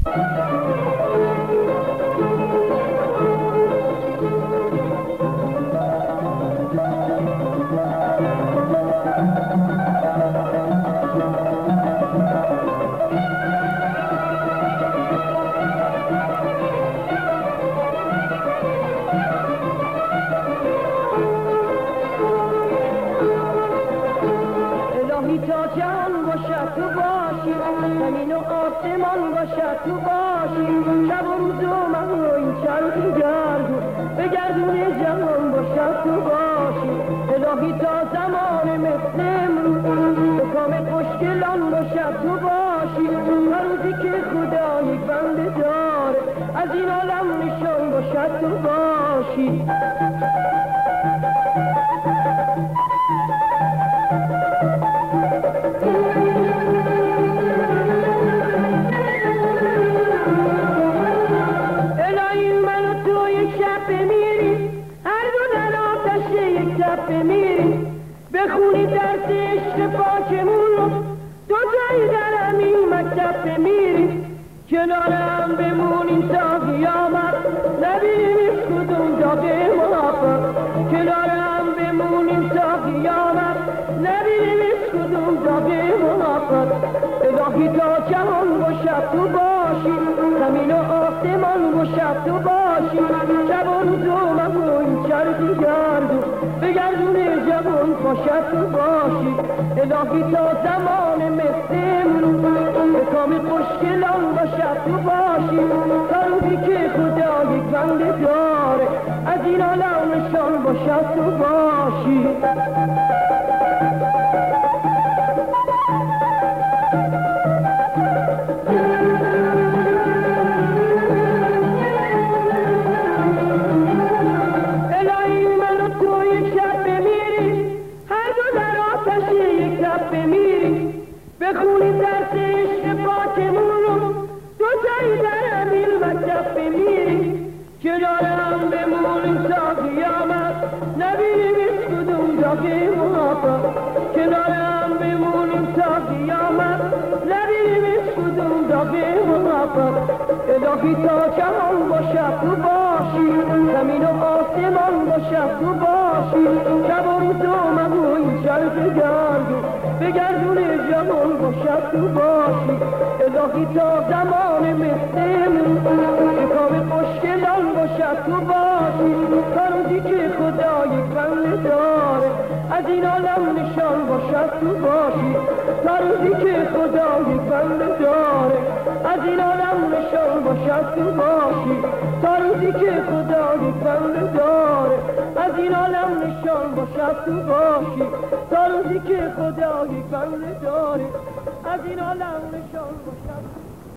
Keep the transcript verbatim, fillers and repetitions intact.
تا جهان باشد تو باشی، زمین و آسمان باشد تو باشی، شب و روز و من و این چرخ گردون به گردون جهان باشد تو باشی. الهی تا زمان مثل امروز به کام خوشگلان باشد تو باشی، هر روزی که خدا یک بنده داره از این عالم نشان باشد تو باشی. بمیریم بخونی درس عشق پاکمون رو دو تایی در همین مکتب بمیریم، کنار هم بمونیم تا قیامت نبینیم هیچ کدوم داغ محبت، کنار هم بمونیم تا قیامت نبینیم هیچ کدوم داغ محبت. الهی تا جهان باشد تو باشی، زمین و آسمان باشد تو باشی، شب و روز و من و این چرخی گردون به گردون جوان باشد تو باشی. الهی تا زمان مثل امروز به کام خوشگلان باشد تو باشی، تا روزی که خدا یک بنده داره از این عالم نشان باشد تو باشی. بخونی درس عشق پاکمون رو دو تایی در همین مکتب بمیریم، کنار هم بمونیم تا قیامت نبینیم هیچ کدوم داغ محبت، کنار هم بمونیم تا قیامت نبینیم هیچ کدوم داغ محبت. الهی تا جهان باشد تو باشی، زمین و آسمان باشد تو باشی، شب و روز و من و این چرخ گردون به گردون جهان باشد تو باشی. الهی تا زمان مثل امروز به کام خوشگلان باشد تو باشی، تا روزی که خدا یک بنده داره از این عالم نشان باشد تو باشی، تا روزی که خدا یک بنده داره از این عالم نشان باشد تو باشی، تا روزی که خدا یک بنده داره از این عالم نشان باشد تو باشی، تا روزی که خدا یک بنده داره از این عالم نشان باشد.